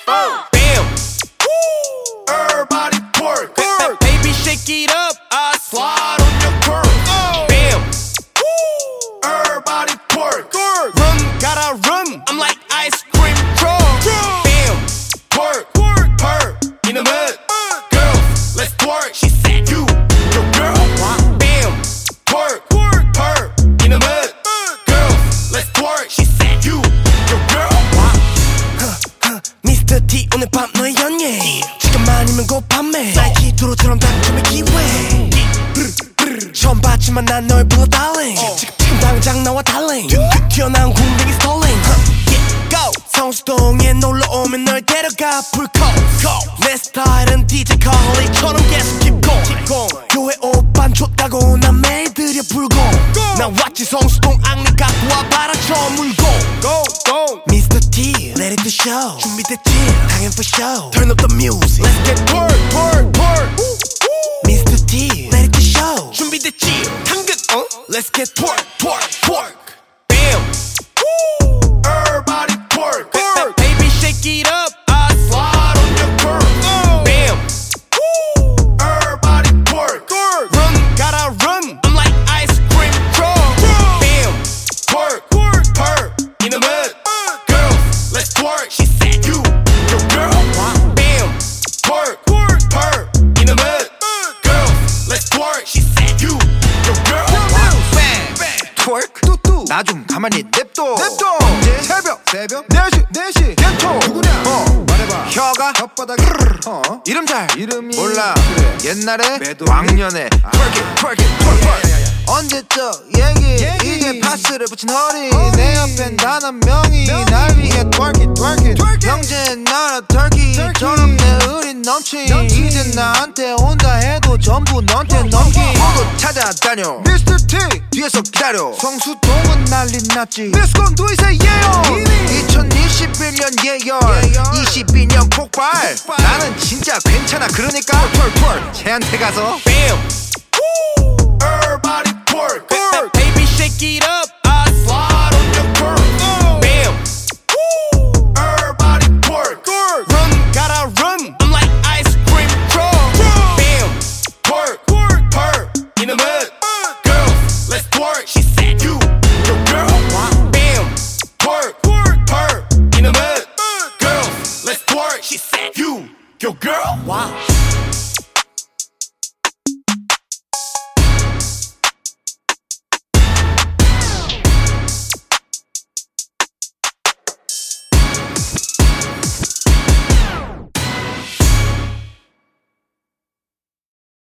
Bam. Everybody twerk. Baby, shake it up. I slide on your curve. Bam. Everybody twerk. Run, gotta run. I'm like ice cream truck. Bam. Twerk. Her in the mud. Girls, let's twerk. She said you, your girl. Bam. Twerk. Her in the mud. Girls, let's twerk. She said you, your girl. Mr. T 오늘 밤 너의 연예. 지금 아니면 곧 밤에 나이키 도로처럼 당첨의 기회. 처음 봤지만 난 널 불러 darling. 지금 당장 나와 darling. 튀어나온 궁뎅이 스톨링. Go 성수동에 놀러 오면 널 데려가 풀코. 내 스타일은 DJ 컬리처럼 계속 keep going. 교회 오빤 줬다고 난 매일 들여 불고. 나 왔지 성수동 악리 갖고 와 바라쳐 물고. Mr. T let it to show. 준비됐지 당연 for show. Turn up the music. Let's get twerk. Mr. T let it to show. 준비됐지 당근 Let's get twerk. Bam. Everybody twerk. Baby shake it up. I slide on your curve. Bam. Everybody twerk. Run, gotta run. I'm like ice cream truck. Bam. Twerk. Her in the mud. Girls, let's twerk. She said you, your girl. Bam. Twerk. Her in the mud. Girls, let's twerk. She said you, your girl. twerk 나 좀 가만히 냅둬 언제? 새벽 4시 겐토 누구냐? 말해봐 혀가 혓바닥 이름이 몰라 그래. 옛날에 왕년에 twerk 언제적 얘기 이제 파스를 붙인 허리 내 옆엔 단 한 명이 날 위해 twerk 형제 나라 터키처럼 내 의리 넘치 이제 나한테 온다 해도 전부 너한테 넘기 모두 찾아다녀 Mr. T 뒤에서 기다려 성수동은 난리 났지 Let's go do it say yeah 2021년 예열 22년 폭발 나는 진짜 괜찮아 그러니까 twerk 쟤한테 가서 Bam. Everybody twerk. Baby shake it up. I slide on your curve. Bam. Everybody twerk. Run, gotta run. I'm like ice cream truck. Bam. Twerk. Her in the mud. Girls, let's twerk. She said you, your girl. Bam. Twerk. Her in the mud. Girls, let's twerk. She said you, your girl. Wow.